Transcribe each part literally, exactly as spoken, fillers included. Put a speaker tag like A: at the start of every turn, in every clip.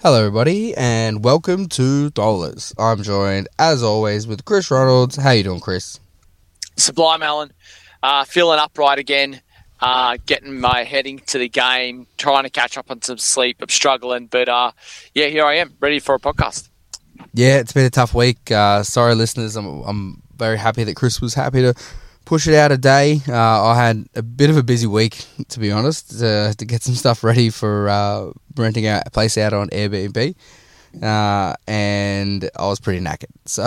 A: Hello everybody and welcome to Dollars. I'm joined as always with Chris Reynolds. How you doing, Chris?
B: Sublime, Alan. Uh, feeling upright again, uh, getting my head into the game, trying to catch up on some sleep. I'm struggling, but uh, yeah, here I am, ready for a podcast.
A: Yeah, it's been a tough week. Uh, sorry listeners, I'm, I'm very happy that Chris was happy to push it out a day. Uh, I had a bit of a busy week, to be honest, to, to get some stuff ready for uh, renting out a place out on Airbnb, uh, and I was pretty knackered. So,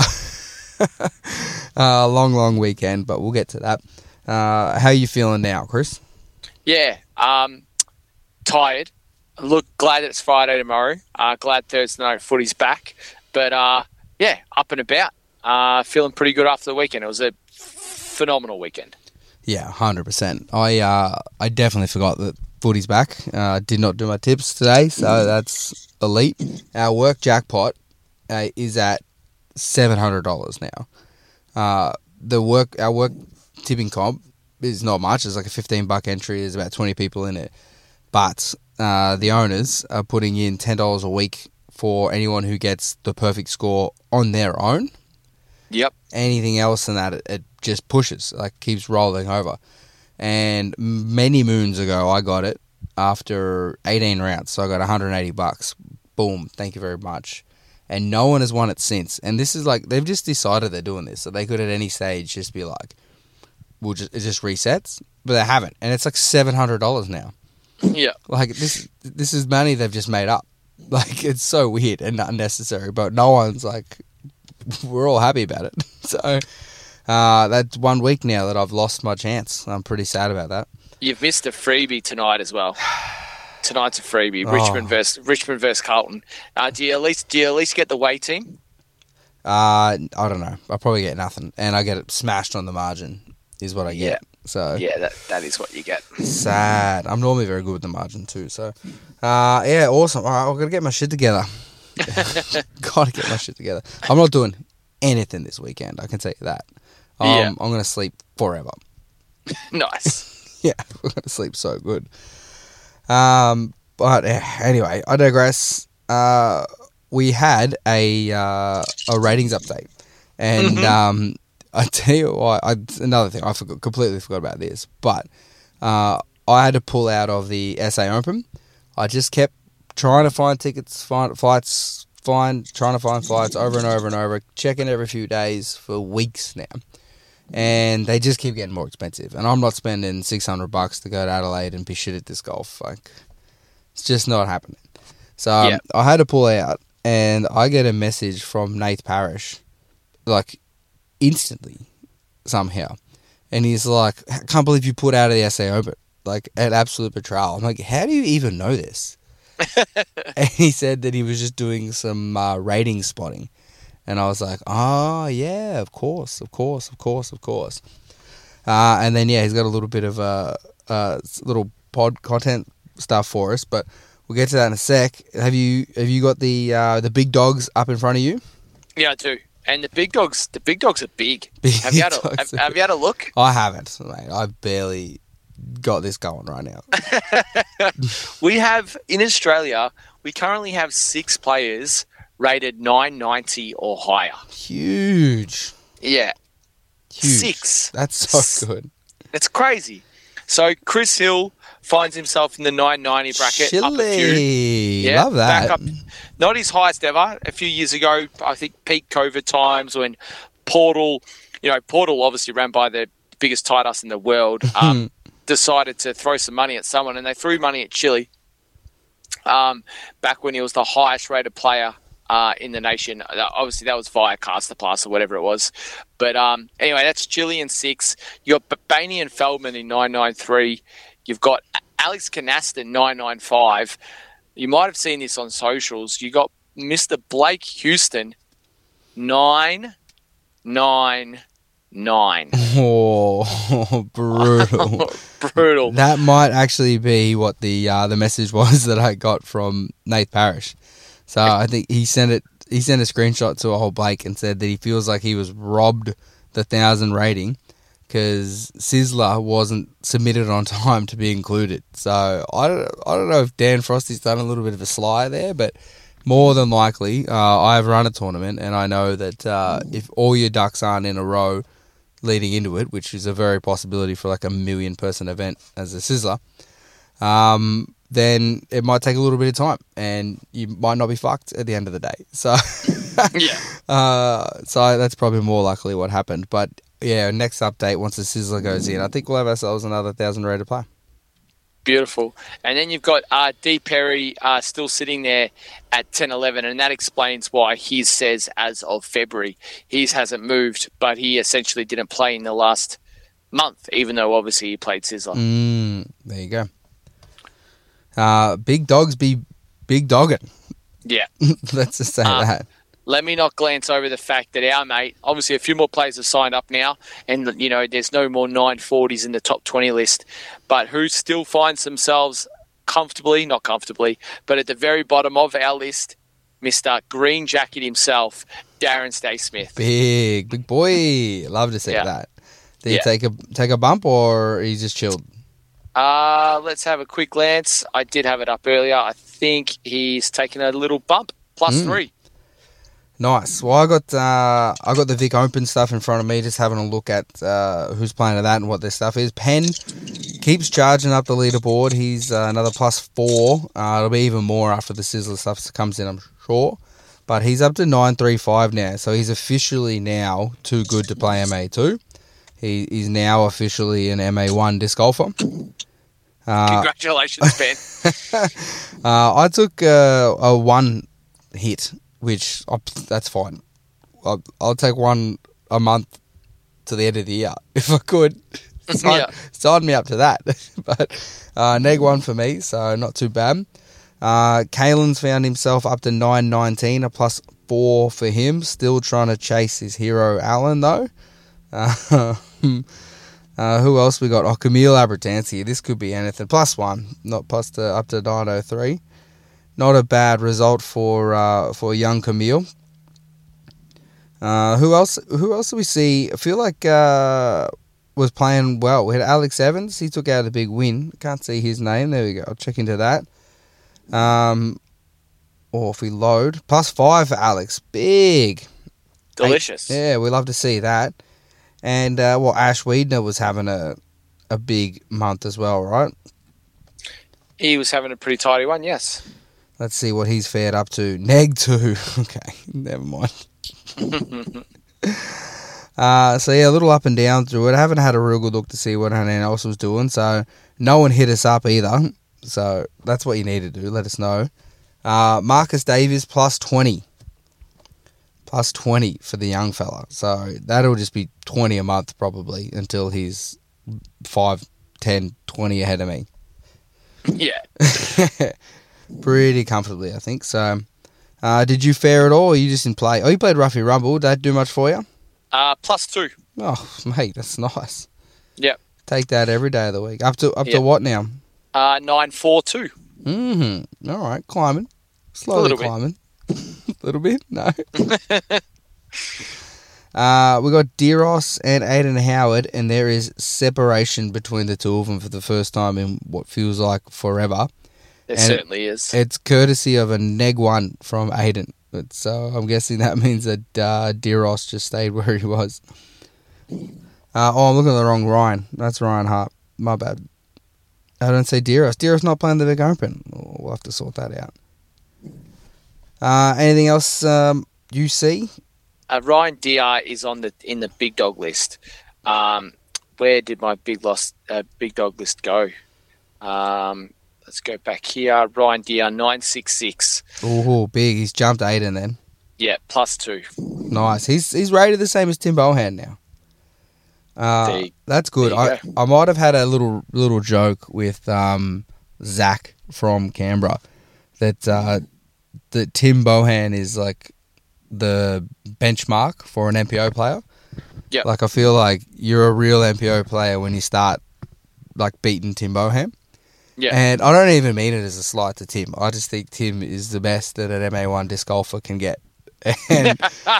A: uh, long, long weekend, but we'll get to that. Uh, how are you feeling now, Chris?
B: Yeah, um, tired. Look, glad it's Friday tomorrow. Uh, glad Thursday night footy's back. But uh, yeah, up and about. Uh, feeling pretty good after the weekend. It was a phenomenal weekend.
A: Yeah, one hundred percent. I uh, I definitely forgot that footy's back. Uh, did not do my tips today, so that's elite. Our work jackpot uh, is at seven hundred dollars now. Uh, the work our work tipping comp is not much. It's like a fifteen buck entry. There's about twenty people in it. But uh, the owners are putting in ten dollars a week for anyone who gets the perfect score on their own.
B: Yep.
A: Anything else than that, it, it just pushes, like keeps rolling over. And many moons ago, I got it after eighteen rounds, so I got one hundred eighty bucks. Boom, thank you very much. And no one has won it since. And this is like, they've just decided they're doing this, so they could at any stage just be like, we'll just, it just resets, but they haven't. And it's like seven hundred dollars now.
B: Yeah.
A: Like, this this is money they've just made up. Like, it's so weird and unnecessary, but no one's like, we're all happy about it. So, uh, that's one week now that I've lost my chance. I'm pretty sad about that.
B: You've missed a freebie tonight as well. Tonight's a freebie.
A: Oh.
B: Richmond versus Richmond versus Carlton. Uh, do you at least do you at least get the away team?
A: Uh, I don't know. I probably get nothing, and I get it smashed on the margin. Is what I get.
B: Yeah.
A: So
B: Yeah, that that is what you get.
A: sad. I'm normally very good with the margin too. So, uh, yeah, awesome. All right, I've got to get my shit together. Gotta get my shit together. I'm not doing anything this weekend, I can tell you that. Um,
B: Yeah.
A: I'm going to sleep forever.
B: Nice.
A: Yeah, we're going to sleep so good. Um, but uh, anyway, I digress. Uh, we had a uh, a ratings update, and
B: Mhm.
A: um, I tell you what, I, another thing I forgot, completely forgot about this, but uh, I had to pull out of the S A Open. I just kept trying to find tickets, find flights, find trying to find flights over and over and over, checking every few days for weeks now, and they just keep getting more expensive. And I'm not spending six hundred bucks to go to Adelaide and be shit at disc golf. Like, it's just not happening. So um,
B: Yeah.
A: I had to pull out, and I get a message from Nate Parrish, like instantly somehow, and he's like, "I can't believe you put out of the S A Open, like an absolute betrayal." I'm like, "How do you even know this?" And he said that he was just doing some uh, rating spotting. And I was like, oh, yeah, of course, of course, of course, of course. Uh, and then, yeah, he's got a little bit of uh, uh, little pod content stuff for us, but we'll get to that in a sec. Have you have you got the uh, the big dogs up in front of you?
B: Yeah, I do. And the big dogs, the big dogs are big.
A: Big
B: have you had a,
A: dogs
B: have,
A: are
B: have you had a look?
A: I haven't, mate. I've barely got this going right now.
B: We have, in Australia, we currently have six players rated nine ninety or higher.
A: Huge.
B: Yeah.
A: Huge.
B: Six.
A: That's so good.
B: It's crazy. So Chris Hill finds himself in the nine ninety bracket. Up a few.
A: Chilly.
B: Yeah,
A: Love that.
B: back up. Not his highest ever. A few years ago, I think peak COVID times when Portal, you know, Portal obviously ran by the biggest tight ass in the world, um, decided to throw some money at someone, and they threw money at Chile um, back when he was the highest rated player uh, in the nation. Uh, obviously, that was via Caster Pass or whatever it was. But um, anyway, that's Chile in six. You've got Bainey and Feldman in nine ninety-three. You've got Alex Canasta in nine ninety-five. You might have seen this on socials. You got Mister Blake Houston, nine nine nine.
A: Oh, brutal.
B: Brutal.
A: That might actually be what the uh, the message was that I got from Nate Parrish. So I think he sent it. He sent a screenshot to a whole Blake and said that he feels like he was robbed the thousand rating because Sizzler wasn't submitted on time to be included. So I don't, I don't know if Dan Frosty's done a little bit of a sly there, but more than likely, uh, I've run a tournament, and I know that uh, if all your ducks aren't in a row leading into it, which is a very possibility for like a million person event as a Sizzler, um, then it might take a little bit of time, and you might not be fucked at the end of the day. So,
B: yeah.
A: uh, so that's probably more likely what happened. But yeah, next update once the Sizzler goes in, I think we'll have ourselves another thousand rated player.
B: Beautiful. And then you've got uh, D. Perry uh, still sitting there at ten eleven, and that explains why his says as of February. His hasn't moved, but he essentially didn't play in the last month, even though obviously he played Sizzler.
A: Mm, there you go. Uh, big dogs be big dogging.
B: Yeah.
A: Let's just say
B: um,
A: that.
B: Let me not glance over the fact that our mate, obviously a few more players have signed up now, and, you know, there's no more nine forties in the top twenty list, but who still finds themselves comfortably, not comfortably, but at the very bottom of our list, Mister Green Jacket himself, Darren Stay-Smith.
A: Big, big boy. Love to see
B: Yeah.
A: that. Did he
B: Yeah.
A: take a take a bump, or he just chilled?
B: Uh, let's have a quick glance. I did have it up earlier. I think he's taken a little bump, plus
A: Mm.
B: three.
A: Nice. Well, I got uh, I got the Vic Open stuff in front of me, just having a look at uh, who's playing at that and what their stuff is. Penn keeps charging up the leaderboard. He's uh, another plus four. Uh, it'll be even more after the Sizzler stuff comes in, I'm sure. But he's up to nine three five now, so he's officially now too good to play M A two. He, he's now officially an M A one disc golfer. Uh,
B: Congratulations, Ben.
A: uh, I took uh, a one hit, which I, that's fine. I'll, I'll take one a month to the end of the year if I could. Sign,
B: Yeah.
A: sign me up to that. But uh, neg one for me, so not too bad. Uh, Kalen's found himself up to nine nineteen, a plus four for him. Still trying to chase his hero Allen though. Uh, uh, who else we got? Oh, Camille Abratansi. This could be anything. Plus one, not plus to, up to nine oh three. Not a bad result for uh, for young Camille. Uh, who else? Who else do we see? I feel like uh, was playing well. We had Alex Evans. He took out a big win. Can't see his name. There we go. I'll check into that. Um, or if we load, plus five for Alex. Big.
B: Delicious.
A: Eight. Yeah, we love to see that. And uh, well, Ash Wiedner was having a a big month as well, right?
B: He was having a pretty tidy one, yes.
A: Let's see what he's fared up to. Neg two. Okay, never mind. uh, so yeah, a little up and down through it. I haven't had a real good look to see what anyone else was doing. So no one hit us up either. So that's what you need to do. Let us know. Uh, Marcus Davis plus twenty. Plus twenty for the young fella. So that'll just be twenty a month probably until he's five, ten, twenty ahead of me.
B: Yeah.
A: Pretty comfortably, I think. So, uh, did you fare at all, or you just in play? Oh, you played Ruffy Rumble. Did that do much for you?
B: Uh, plus two.
A: Oh, mate, that's nice.
B: Yep.
A: Take that every day of the week. Up to up
B: Yep.
A: to what now?
B: Uh, nine four two.
A: Mm-hmm. All right, climbing. Slowly
B: little bit.
A: climbing. A little bit? No. uh, we got Deros and Aiden Howard, and there is separation between the two of them for the first time in what feels like forever.
B: There
A: And
B: certainly is.
A: It's courtesy of a neg one from Aiden. But, so I'm guessing that means that uh, Deros just stayed where he was. Uh, oh, I'm looking at the wrong Ryan. That's Ryan Hart. My bad. I don't say Deros. Deros not playing the big open. We'll have to sort that out. Uh, anything else um, you see?
B: Uh, Ryan Diar is on the in the big dog list. Um, where did my big loss uh, big dog list go? Um, let's go back here. Ryan Diar nine six six.
A: Oh, big. He's jumped Aiden then.
B: Yeah, plus two.
A: Nice. He's he's rated the same as Tim Bohan now. Uh,
B: There you-
A: that's good.
B: there you
A: I, I might have had a little little joke with um, Zach from Canberra that uh, that Tim Bohan is like the benchmark for an N P O player.
B: Yep.
A: Like I feel like you're a real N P O player when you start like beating Tim Bohan.
B: Yeah.
A: And I don't even mean it as a slight to Tim. I just think Tim is the best that an M A one disc golfer can get. And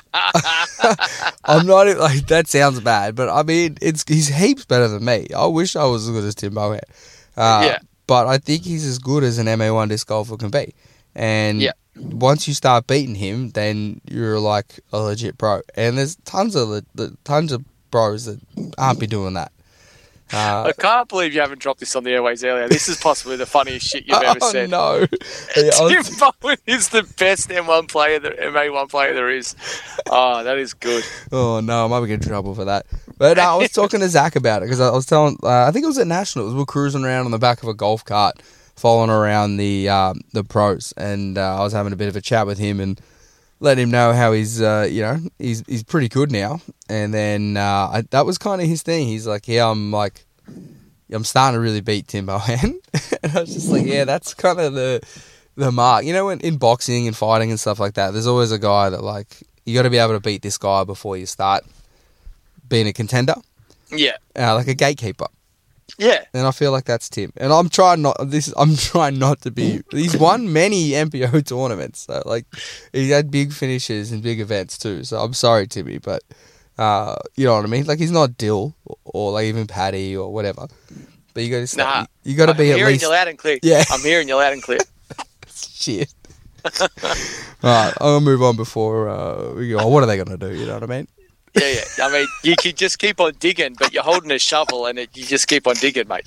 A: I'm not like that sounds bad, but I mean it's he's heaps better than me. I wish I was as good as Tim Bohan. Uh,
B: Yeah.
A: But I think he's as good as an M A one disc golfer can be. And
B: Yeah.
A: once you start beating him, then you're like a legit pro. And there's tons of le- the tons of pros that aren't be doing that. Uh,
B: I can't believe you haven't dropped this on the airways earlier. This is possibly the funniest shit you've ever
A: oh,
B: said.
A: no. Yeah, I was-
B: Tim Bowen is the best M one player, that M A one player there is. Oh, that is good.
A: Oh no, I might get in trouble for that. But uh, I was talking to Zach about it because I was telling, uh, I think it was at Nationals. We were cruising around on the back of a golf cart, following around the um, the pros, and uh, I was having a bit of a chat with him and letting him know how he's, uh, you know, he's he's pretty good now. And then uh, I, that was kind of his thing. He's like, yeah, I'm like, I'm starting to really beat Tim Bowen. And I was just like, yeah, that's kind of the the mark. You know, in, in boxing and fighting and stuff like that, there's always a guy that like, you got to be able to beat this guy before you start being a contender.
B: Yeah.
A: Uh, like a gatekeeper.
B: Yeah.
A: And I feel like that's Tim. And I'm trying not this. I'm trying not to be. He's won many M P O tournaments. So like, he's had big finishes and big events too. So I'm sorry, Timmy, but uh, you know what I mean. Like he's not Dill or, or like even Paddy or whatever. But you got to
B: Nah,
A: you got to be
B: I'm
A: at
B: hearing
A: least.
B: you loud and clear.
A: Yeah.
B: I'm hearing you loud and clear.
A: Shit. All right, I'm gonna move on before uh, we go. Oh, what are they gonna do? You know what I mean?
B: Yeah, yeah. I mean, you can just keep on digging, but you're holding a shovel, and it, you just keep on digging, mate.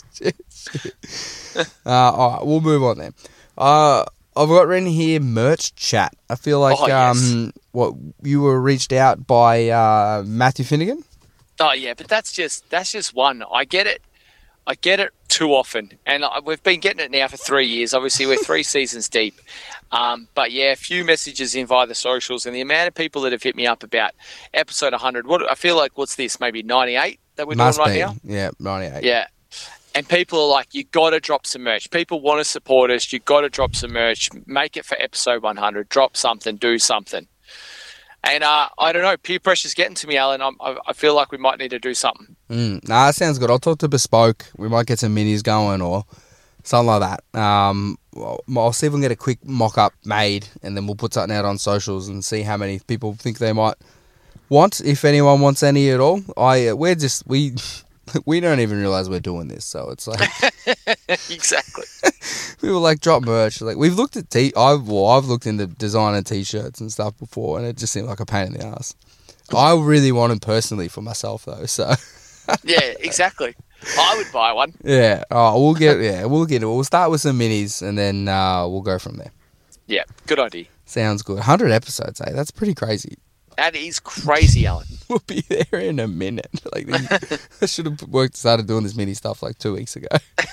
A: uh, all right, we'll move on then. Uh, I've got written here merch chat. I feel like
B: Oh, yes.
A: um, what you were reached out by uh, Matthew Finnegan.
B: Oh yeah, but that's just that's just one. I get it. I get it too often, and I, we've been getting it now for three years. Obviously, we're three seasons deep. Um, but yeah, a few messages in via the socials, and the amount of people that have hit me up about episode one hundred. What I feel like, what's this? Maybe ninety-eight that we're
A: Must
B: doing right
A: be.
B: now.
A: Yeah, ninety-eight.
B: Yeah. And people are like, you got to drop some merch. People want to support us. You got to drop some merch. Make it for episode one hundred. Drop something. Do something. And uh, I don't know. Peer pressure's getting to me, Alan. I'm, I, I feel like we might need to do something.
A: Mm, nah, that sounds good. I'll talk to Bespoke. We might get some minis going or something like that. Um, I'll, I'll see if we can get a quick mock-up made, and then we'll put something out on socials and see how many people think they might want, if anyone wants any at all. I uh, we're just we we don't even realize we're doing this, so it's like
B: Exactly.
A: we were like drop merch. Like we've looked at t. I've well, I've looked into designer t-shirts and stuff before, and it just seemed like a pain in the ass. I really want them personally for myself though, so
B: Yeah, exactly. I would buy one.
A: yeah. Oh, we'll get yeah, we'll get it. We'll start with some minis, and then uh, we'll go from there.
B: Yeah, good idea.
A: Sounds good. one hundred episodes, eh? That's pretty crazy.
B: That is crazy, Alan.
A: We'll be there in a minute. Like I should have worked, started doing this mini stuff like two weeks ago.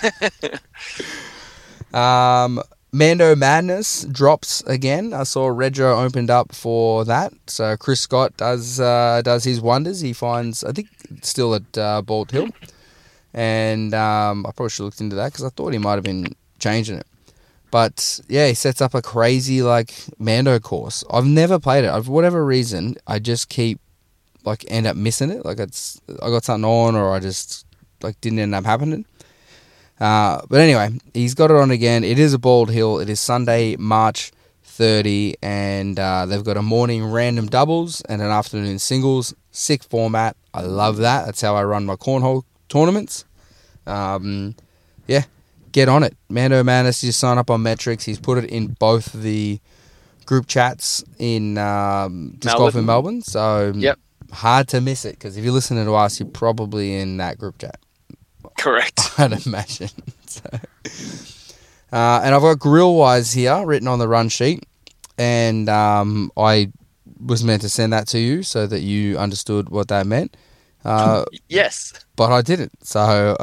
A: um, Mando Madness drops again. I saw Redro opened up for that. So Chris Scott does uh, does his wonders. He finds, I think, still at uh, Bald Hill, and um, I probably should have looked into that because I thought he might have been changing it. But yeah, he sets up a crazy like Mando course. I've never played it. For whatever reason, I just keep like end up missing it. Like it's I got something on, or I just like didn't end up happening. Uh, but anyway, he's got it on again. It is a Bald Hill. It is Sunday, March thirtieth, and uh, they've got a morning random doubles and an afternoon singles. Sick format. I love that. That's how I run my cornhole tournaments. Um, yeah. Get on it. Mando Madness, you sign up on Metrics. He's put it in both the group chats in um, Disc Golf in Melbourne. So
B: Yep.
A: hard to miss it because if you're listening to us, you're probably in that group chat.
B: Correct.
A: I'd imagine. So, uh, and I've got Grill Wise here written on the run sheet. And um, I was meant to send that to you so that you understood what that meant. Uh,
B: Yes.
A: but I didn't. So...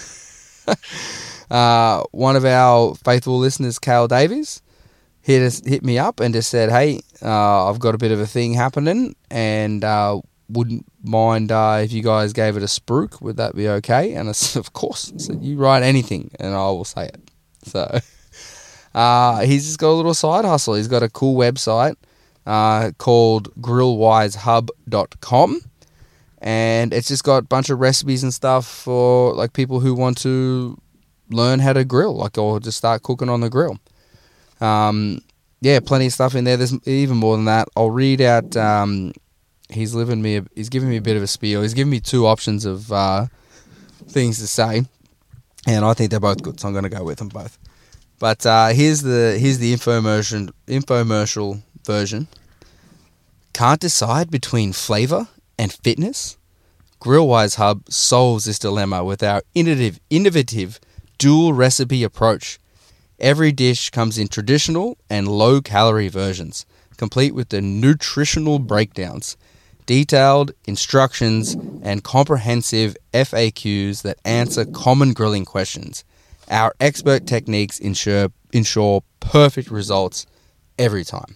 A: Uh, one of our faithful listeners, Kale Davies, hit us, hit me up and just said, "Hey, uh, I've got a bit of a thing happening, and uh, wouldn't mind uh, if you guys gave it a spruik. Would that be okay?" And I said, "Of course." I said, "You write anything, and I will say it." So uh, he's just got a little side hustle. He's got a cool website uh, called grill wise hub dot com. And it's just got a bunch of recipes and stuff for like people who want to learn how to grill, like, or just start cooking on the grill. Um, yeah, plenty of stuff in there. There's even more than that. I'll read out. Um, he's living me. A, he's giving me a bit of a spiel. He's giving me two options of uh, things to say, and I think they're both good, so I'm going to go with them both. But uh, here's the here's the infomercial infomercial version. Can't decide between flavor and fitness? Grillwise Hub solves this dilemma with our innovative innovative dual recipe approach. Every dish comes in traditional and low calorie versions, complete with the nutritional breakdowns, detailed instructions, and comprehensive F A Qs that answer common grilling questions. Our expert techniques ensure ensure perfect results every time.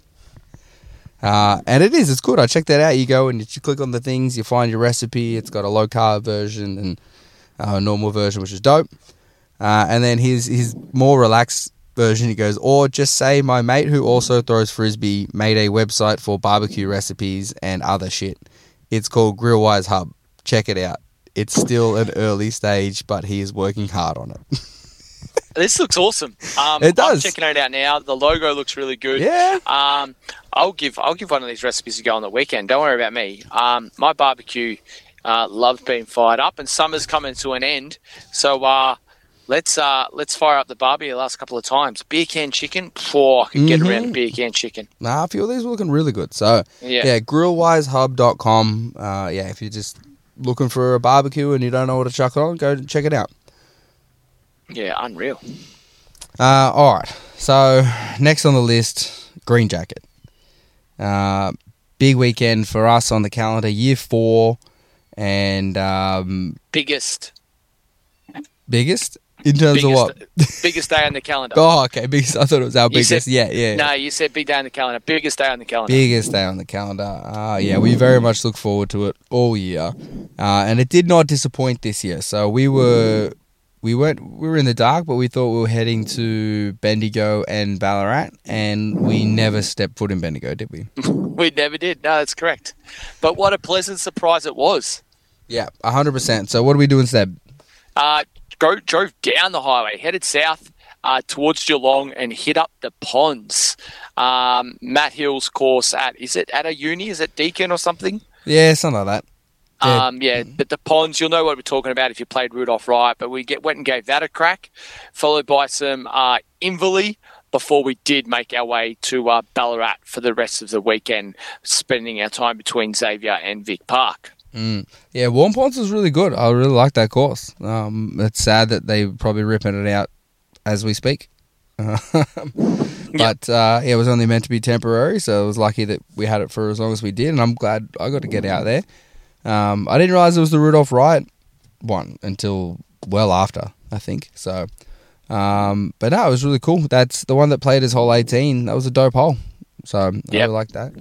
A: Uh, and it is, it's good. I checked that out. You go and you click on the things, you find your recipe. It's got a low carb version and a normal version, which is dope. Uh, and then his his more relaxed version, he goes, or just say my mate who also throws frisbee made a website for barbecue recipes and other shit. It's called Grillwise Hub. Check it out. It's still an early stage, but he is working hard on it.
B: This looks awesome. Um,
A: It does.
B: I'm checking it out now. The logo looks really good.
A: Yeah.
B: Um, I'll give I'll give one of these recipes a go on the weekend. Don't worry about me. Um, my barbecue uh, loves being fired up, and summer's coming to an end. So uh, let's uh, let's fire up the barbie the last couple of times. Beer can chicken. Oh, I could get
A: Mhm.
B: around the beer can chicken.
A: Nah, a few of these were looking really good. So,
B: Yeah.
A: yeah, grillwise hub dot com. Uh, yeah, if you're just looking for a barbecue and you don't know what to chuck it on, go check it out.
B: Yeah, unreal.
A: Uh, all right. So, next on the list, Green Jacket. Uh, big weekend for us on the calendar, year four, and um,
B: Biggest.
A: biggest in terms
B: biggest,
A: of what?
B: biggest day on the calendar.
A: Oh, okay. Biggest. I thought it was our
B: You
A: biggest.
B: said-
A: yeah, yeah.
B: No, you said big day on the calendar. Biggest day on the calendar.
A: Biggest day on the calendar. Uh, yeah, we very much look forward to it all year, uh, and it did not disappoint this year. So we were, we weren't, we were in the dark, but we thought we were heading to Bendigo and Ballarat, and we never stepped foot in Bendigo, did we?
B: We never did. No, that's correct. But what a pleasant surprise it was.
A: Yeah, a hundred percent. So what do we do instead?
B: Uh, go, drove down the highway, headed south uh, towards Geelong and hit up the ponds. Um, Matt Hill's course at, is it at a uni? Is it Deakin or something?
A: Yeah, something like that. Yeah.
B: Um, yeah, but the ponds, you'll know what we're talking about if you played Rudolph right. But we get went and gave that a crack, followed by some uh, Inverleigh before we did make our way to uh, Ballarat for the rest of the weekend, spending our time between Xavier and Vic Park.
A: Mm. Yeah, Warm Ponds was really good. I really like that course. Um, it's sad that they're probably ripping it out as we speak. But uh, yeah, it was only meant to be temporary, so it was lucky that we had it for as long as we did, and I'm glad I got to get out there. Um, I didn't realise it was the Rudolph Wright one until well after, I think. So, um, but no, it was really cool. That's the one that played his whole eighteen. That was a dope hole. So I
B: Yep.
A: really like that.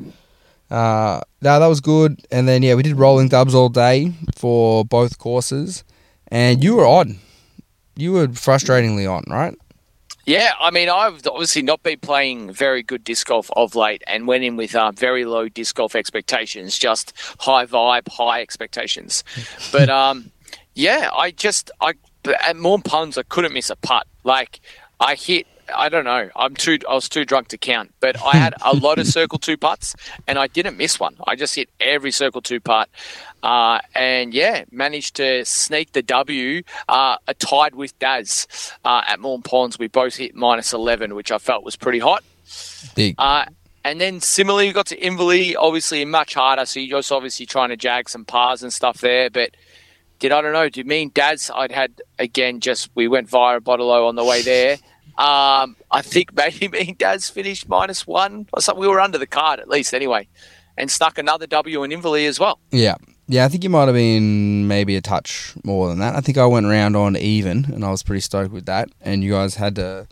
A: Uh, no, that was good. And then yeah, we did rolling dubs all day for both courses, and you were on. You were frustratingly on, right?
B: Yeah, I mean, I've obviously not been playing very good disc golf of late and went in with uh, very low disc golf expectations, just high vibe, high expectations. But, um, yeah, I just, I at Morn Ponds, I couldn't miss a putt. Like, I hit, I don't know, I'm too, I was too drunk to count, but I had a lot of circle two putts and I didn't miss one. I just hit every circle two putt. Uh, and yeah, managed to sneak the W, uh, tied with Daz uh, at Morn Ponds. We both hit minus eleven, which I felt was pretty hot.
A: Big.
B: Uh, and then similarly, we got to Inverleigh, obviously much harder. So you're just obviously trying to jag some pars and stuff there. But did I don't know? Did me and Daz? I'd had again. Just we went via a bottle on the way there. Um, I think maybe me and Daz finished minus one or something. We were under the card at least anyway, and snuck another W in Inverleigh as well.
A: Yeah. Yeah, I think you might have been maybe a touch more than that. I think I went round on even, and I was pretty stoked with that. And you guys had to,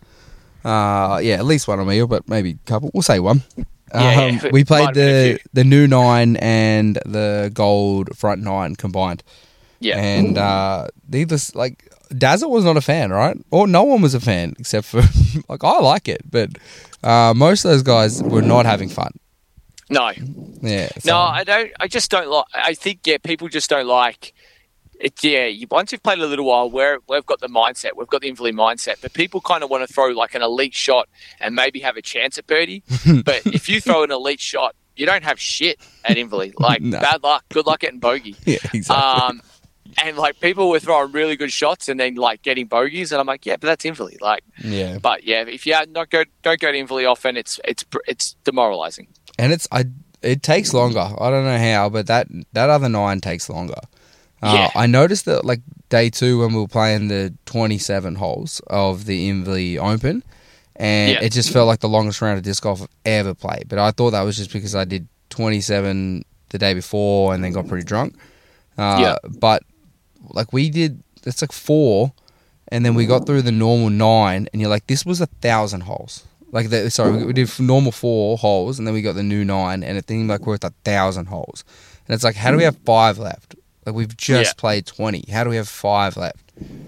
A: uh, yeah, at least one on me, but maybe a couple. We'll say one.
B: Yeah,
A: um,
B: yeah.
A: we
B: Might
A: played
B: have been a
A: the
B: few.
A: the new nine and the gold front nine combined.
B: Yeah.
A: And uh, needless, like, Dazzle was not a fan, right? Or no one was a fan except for, like, I like it, but uh, most of those guys were not having fun.
B: No,
A: Yeah. so-
B: no, I don't. I just don't like. I think yeah, people just don't like. It, yeah, you, once you've played a little while, we're, we've got the mindset, we've got the Inverleigh mindset, but people kind of want to throw like an elite shot and maybe have a chance at birdie. But if you throw an elite shot, you don't have shit at Inverleigh. Like
A: No.
B: bad luck, good luck getting bogey.
A: Yeah, exactly.
B: Um, and like people were throwing really good shots and then like getting bogeys, and I'm like, yeah, but that's Inverleigh. Like,
A: Yeah.
B: but yeah, if you not go, don't go to Inverleigh often, it's it's it's demoralising.
A: And it's I it takes longer. I don't know how, but that that other nine takes longer. Uh,
B: Yeah.
A: I noticed that like day two when we were playing the twenty-seven holes of the Inverleigh Open, and
B: Yeah.
A: it just felt like the longest round of disc golf I've ever played. But I thought that was just because I did twenty-seven the day before and then got pretty drunk. Uh,
B: Yeah.
A: But like we did, it's like four, and then we got through the normal nine, and you're like, this was a thousand holes. Like, the, sorry, we did normal four holes, and then we got the new nine, and it seemed like we're at a thousand holes. And it's like, how do we have five left? Like, we've just
B: Yeah.
A: played twenty. How do we have five left?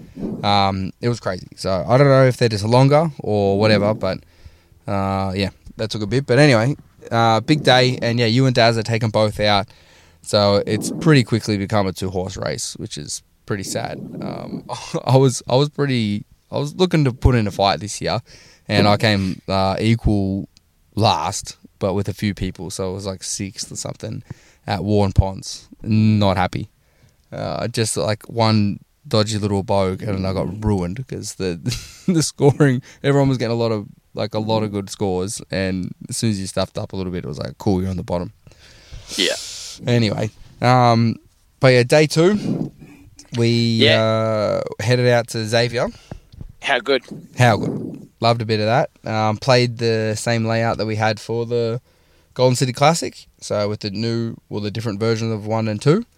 A: Um, it was crazy. So I don't know if they're just longer or whatever, but uh, yeah, that took a bit. But anyway, uh, big day, and yeah, you and Daz are taking both out. So it's pretty quickly become a two horse race, which is pretty sad. Um, I was I was pretty I was looking to put in a fight this year, and I came uh, equal last, but with a few people, so it was like sixth or something at Warren Ponds. Not happy. Uh, just like one dodgy little bogue, and I got ruined because the the scoring. Everyone was getting a lot of like a lot of good scores, and as soon as you stuffed up a little bit, it was like, cool, you're on the bottom.
B: Yeah.
A: Anyway, um, but yeah, day two, we
B: Yeah.
A: uh, headed out to Xavier.
B: How good?
A: How good. Loved a bit of that. Um, played the same layout that we had for the Golden City Classic. So with the new, well, the different versions of one and two.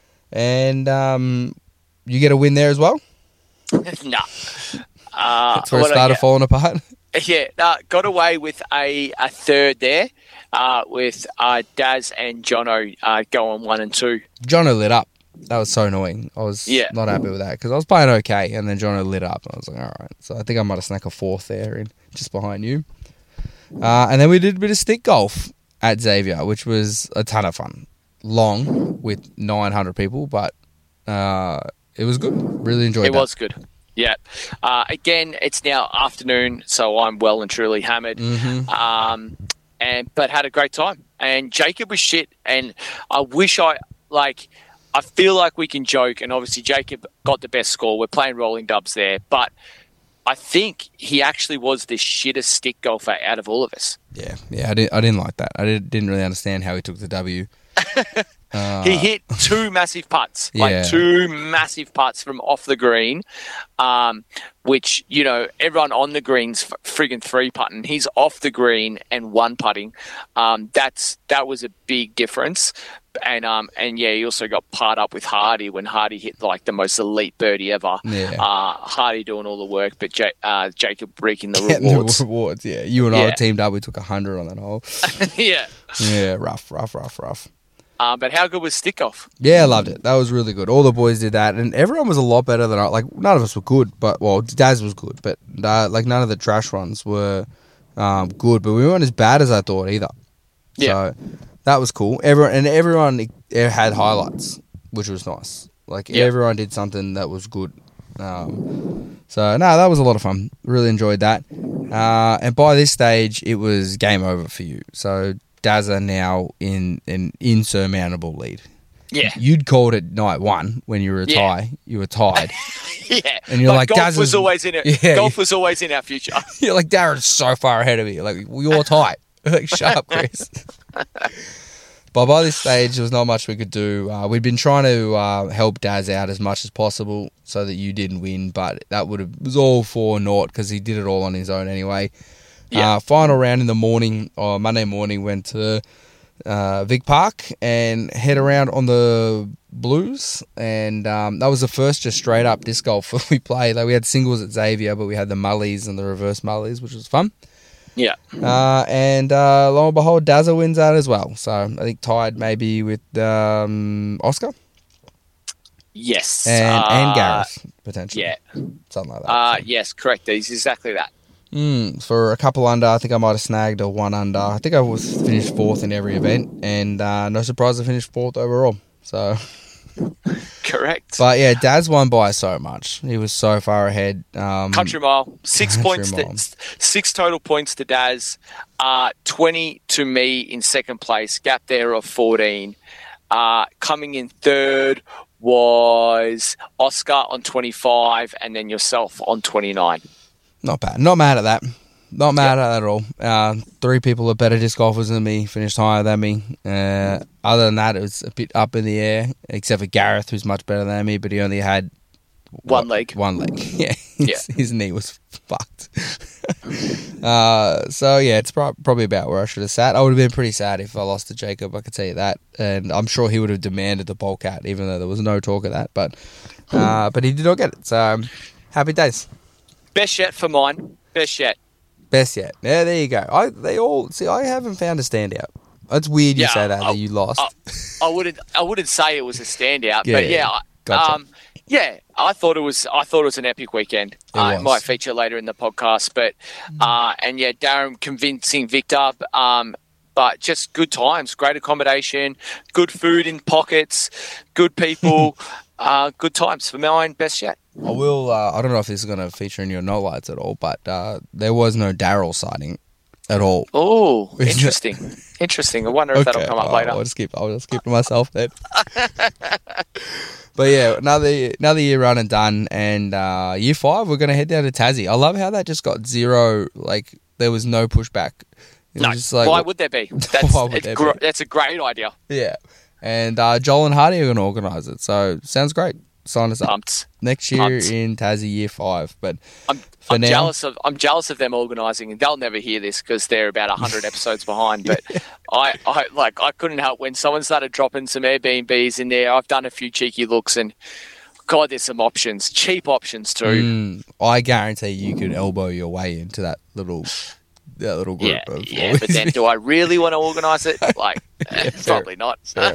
A: And um, you get a win there as well.
B: nah. Uh,
A: That's where it
B: what I
A: started
B: get-
A: falling apart.
B: Yeah, uh, got away with a, a third there uh, with uh, Daz and Jono uh, going one and two.
A: Jono lit up. That was so annoying. I was
B: Yeah.
A: not happy with that because I was playing okay, and then Jono lit up. And I was like, all right. So I think I might have snuck a fourth there in just behind you. Uh, and then we did a bit of stick golf at Xavier, which was a ton of fun. Long with nine hundred people, but uh, it was good. Really enjoyed
B: It
A: that.
B: was good. Yeah. Uh, again, it's now afternoon, so I'm well and truly hammered.
A: Mhm.
B: Um, and but had a great time. And Jacob was shit. And I wish I like. I feel like we can joke, and obviously Jacob got the best score. We're playing rolling dubs there, but I think he actually was the shittest stick golfer out of all of us.
A: Yeah, yeah. I didn't. I didn't like that. I didn't, didn't really understand how he took the W. Uh,
B: He hit two massive putts, like
A: Yeah.
B: two massive putts from off the green, um, which, you know, everyone on the green's f- friggin' three putting. He's off the green and one putting. Um, that's that was a big difference. And um and yeah, he also got parred up with Hardy when Hardy hit like the most elite birdie ever.
A: Yeah.
B: Uh, Hardy doing all the work, but J- uh, Jacob reaping the
A: Getting
B: rewards.
A: the rewards. Yeah, you and I
B: Yeah.
A: were teamed up. We took a hundred on that hole.
B: yeah.
A: Yeah, rough, rough, rough, rough.
B: Um, but how good was stick off?
A: Yeah, I loved it. That was really good. All the boys did that, and everyone was a lot better than I. Like, none of us were good, but well, Daz was good, but uh, like none of the trash ones were um, good. But we weren't as bad as I thought either.
B: Yeah.
A: So that was cool. Everyone and everyone had highlights, which was nice. Like
B: Yeah.
A: everyone did something that was good. Um, so no, that was a lot of fun. Really enjoyed that. Uh, and by this stage, it was game over for you. So Daz are now in an insurmountable lead.
B: Yeah.
A: You'd called it night one when you were a
B: Yeah.
A: tie. You were tied.
B: Yeah.
A: And you're like,
B: golf
A: Daz
B: was
A: is-
B: always in it.
A: Yeah.
B: Golf was always in our future.
A: You're like, Darren's so far ahead of me. Like, well, you're tight. Like, shut up, Chris. But by this stage, there was not much we could do. Uh, we'd been trying to uh, help Daz out as much as possible so that you didn't win, but that would have was all for naught because he did it all on his own anyway.
B: Yeah.
A: Uh, final round in the morning, or Monday morning, went to uh, Vic Park and head around on the Blues, and um, that was the first just straight up disc golf we played. Like we had singles at Xavier, but we had the mullies and the reverse mullies, which was fun.
B: Yeah.
A: Uh, and uh, lo and behold, Dazza wins that as well. So I think tied maybe with um, Oscar
B: Yes.
A: and
B: uh,
A: and Gareth potentially.
B: Yeah.
A: Something like that.
B: Uh,
A: So,
B: yes, correct. It's exactly that.
A: mm, for a couple under, I think I might have snagged a one under. I think I was finished fourth in every event, and uh, no surprise, I finished fourth overall. So,
B: Correct.
A: but yeah, Daz won by so much. He was so far ahead. Um,
B: Country mile, six
A: Country
B: points,
A: mile.
B: To, six total points to Daz, uh, twenty to me in second place, gap there of fourteen. Uh, coming in third was Oscar on twenty-five, and then yourself on twenty-nine.
A: Not bad. Not mad at that. Not mad yep. at that at all. Uh, three people are better disc golfers than me, finished higher than me. Uh, other than that, it was a bit up in the air, except for Gareth, who's much better than me, but he only had
B: one
A: what,
B: leg.
A: One leg. Yeah. His,
B: yeah.
A: his knee was fucked. uh, so, yeah, it's pro- probably about where I should have sat. I would have been pretty sad if I lost to Jacob, I could tell you that. And I'm sure he would have demanded the polecat, even though there was no talk of that. But uh, but he did not get it. So, um, happy days.
B: Best yet for mine. Best yet.
A: Best yet. Yeah, there you go. I they all see. I haven't found a standout. It's weird you
B: yeah,
A: say that
B: I,
A: that you lost.
B: I, I wouldn't. I wouldn't say it was a standout,
A: yeah,
B: but yeah,
A: gotcha.
B: um, yeah. I thought it was. I thought it was an epic weekend. It, uh, it might feature later in the podcast, but uh, and yeah, Darren convincing Victor. Um, but just good times, great accommodation, good food in pockets, good people, uh, good times for mine. Best yet.
A: I will. Uh, I don't know if this is going to feature in your no lights at all, but uh, there was no Daryl sighting at all.
B: Oh, interesting. Interesting. I wonder if okay. that'll come up
A: oh,
B: later.
A: I'll just keep. I'll just keep to myself then. But yeah, another another year run and done, and uh, year five we're going to head down to Tassie. I love how that just got zero. Like there was no pushback. It
B: no.
A: Was just like,
B: why would there be? That's,
A: why would there
B: gr-
A: be?
B: That's a great idea.
A: Yeah, and uh, Joel and Hardy are going to organise it. So sounds great. Sign us up.
B: Pumped.
A: Next year
B: Pumped.
A: in Tassie, year five. But
B: I'm,
A: for
B: I'm
A: now,
B: jealous of I'm jealous of them organising, and they'll never hear this because they're about a hundred episodes behind. But I, I like I couldn't help when someone started dropping some Airbnbs in there. I've done a few cheeky looks, and God, there's some options, cheap options too.
A: Mm, I guarantee you could elbow your way into that little that little group.
B: Yeah,
A: of
B: yeah. But then, do I really want to organise it? Like,
A: yeah,
B: probably
A: fair,
B: not.
A: Fair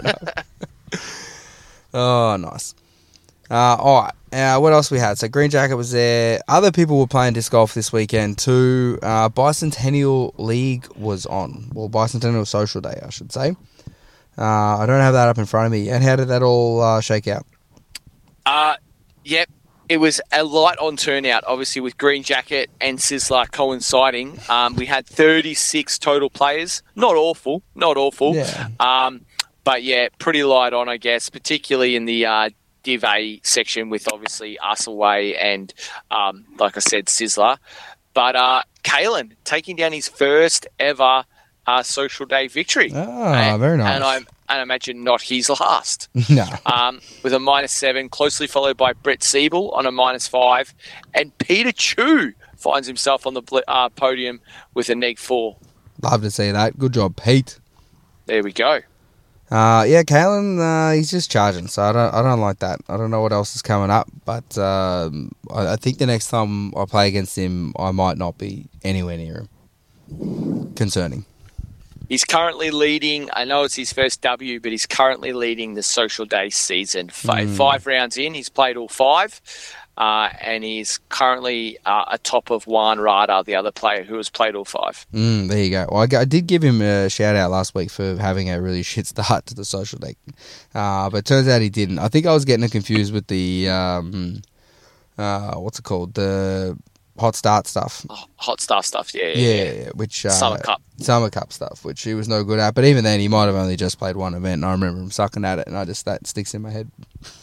A: enough. Oh, nice. Uh, all right. Uh, what else we had? So Green Jacket was there. Other people were playing disc golf this weekend too. Uh, Bicentennial League was on. Well, Bicentennial Social Day, I should say. Uh, I don't have that up in front of me. And how did that all uh, shake out?
B: Uh, yep. It was a light on turnout, obviously, with Green Jacket and Sizzler coinciding. Um, we had thirty-six total players. Not awful. Not awful.
A: Yeah.
B: Um, but, yeah, pretty light on, I guess, particularly in the uh, Div A section with, obviously, us away and, um, like I said, Sizzler. But uh, Kalen taking down his first ever uh, Social Day victory.
A: Ah,
B: and,
A: very nice.
B: And I'm and I imagine not his last.
A: No.
B: Um, with a minus seven, closely followed by Brett Siebel on a minus five, and Peter Chu finds himself on the uh, podium with a neg four.
A: Love to see that. Good job, Pete.
B: There we go.
A: Uh, yeah, Kalen, uh, he's just charging, so I don't, I don't like that. I don't know what else is coming up, but um, I, I think the next time I play against him, I might not be anywhere near him. Concerning.
B: He's currently leading, I know it's his first W, but he's currently leading the Social Day season. Five, mm. five rounds in, he's played all five, uh, and he's currently uh, atop of Juan Rada, the other player who has played all five.
A: Mm, there you go. Well, I, I did give him a shout out last week for having a really shit start to the Social Day, uh, but it turns out he didn't. I think I was getting confused with the, um, uh, what's it called, the hot start stuff.
B: Oh, hot start stuff, yeah.
A: Yeah,
B: yeah,
A: yeah. which uh,
B: Summer Cup.
A: Summer Cup stuff, which he was no good at. But even then, he might have only just played one event, and I remember him sucking at it, and I just that sticks in my head.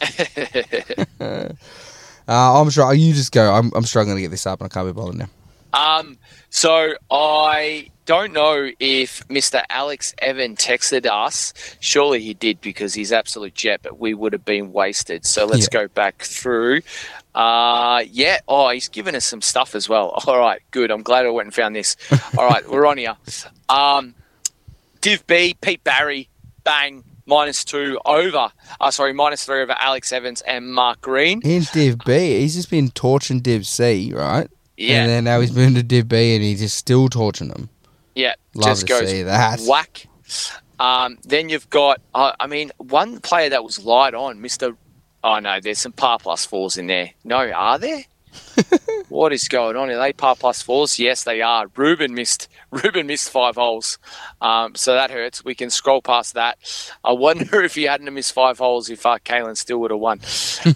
A: uh, I'm sure you just go. I'm I'm struggling to get this up, and I can't be bothered now.
B: Um, so I don't know if Mister Alex Evan texted us. Surely he did because he's absolute jet, but we would have been wasted. So let's yeah. go back through. Uh, yeah. Oh, he's given us some stuff as well. All right, good. I'm glad I went and found this. All right, we're on here. Um, Div B, Pete Barry, bang, minus two over. Uh, sorry, minus three over Alex Evans and Mark Green.
A: In Div B, he's just been torching Div C, right?
B: Yeah.
A: And then now he's moved to Div B and he's just still torching them.
B: Yeah.
A: Love
B: just
A: to
B: goes
A: see that.
B: Whack. Um, then you've got, uh, I mean, one player that was light on, Mister Oh, no, there's some par plus fours in there. No, are there? What is going on? Are they par plus fours? Yes, they are. Ruben missed Ruben missed five holes. Um, so that hurts. We can scroll past that. I wonder if he hadn't missed five holes, if uh, Kalen still would have won.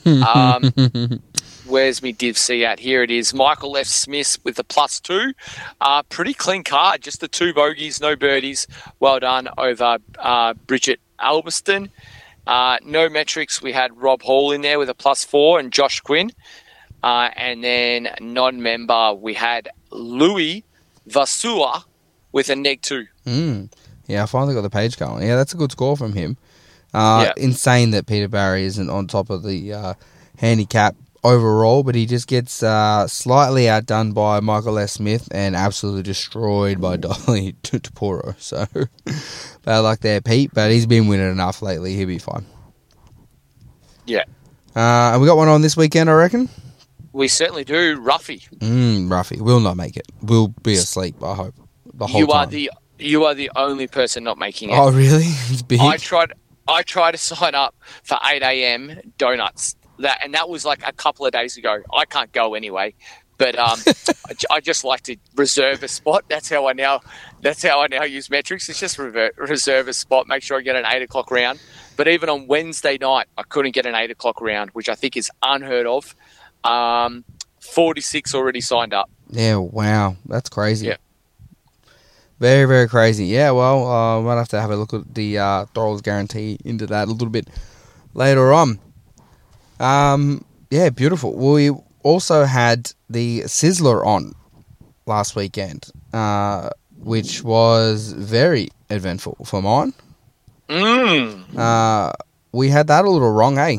B: Um, where's me Div C at? Here it is. Michael F. Smith with the plus two. Uh, pretty clean card. Just the two bogeys, no birdies. Well done over uh, Bridget Albiston. Uh, no metrics. We had Rob Hall in there with a plus four and Josh Quinn. Uh, and then non-member, we had Louis Vasua with a neg two.
A: Mm. Yeah, I finally got the page going. Yeah, that's a good score from him. Uh,
B: yeah.
A: Insane that Peter Barry isn't on top of the uh, handicap overall, but he just gets uh, slightly outdone by Michael S. Smith and absolutely destroyed by Dolly Tuporo. So, bad luck there, Pete, but he's been winning enough lately. He'll be fine.
B: Yeah.
A: Uh, and we got one on this weekend, I reckon?
B: We certainly do. Ruffy.
A: Mm, Ruffy. We'll not make it. We'll be asleep, I hope, the whole
B: you
A: time.
B: Are the, you are the only person not making it.
A: Oh, really? It's big?
B: I tried I tried to sign up for eight a.m. donuts. That And that was like a couple of days ago. I can't go anyway. But um, I, I just like to reserve a spot. That's how I now That's how I now use metrics. It's just revert, reserve a spot, make sure I get an eight o'clock round. But even on Wednesday night, I couldn't get an eight o'clock round, which I think is unheard of. Um, forty-six already signed up.
A: Yeah, wow. That's crazy.
B: Yeah.
A: Very, very crazy. Yeah, well, I uh, might have to have a look at the uh, Dorals guarantee into that a little bit later on. Um, yeah, beautiful. We also had the Sizzler on last weekend, uh, which was very eventful for mine.
B: Mm.
A: Uh, we had that a little wrong, eh?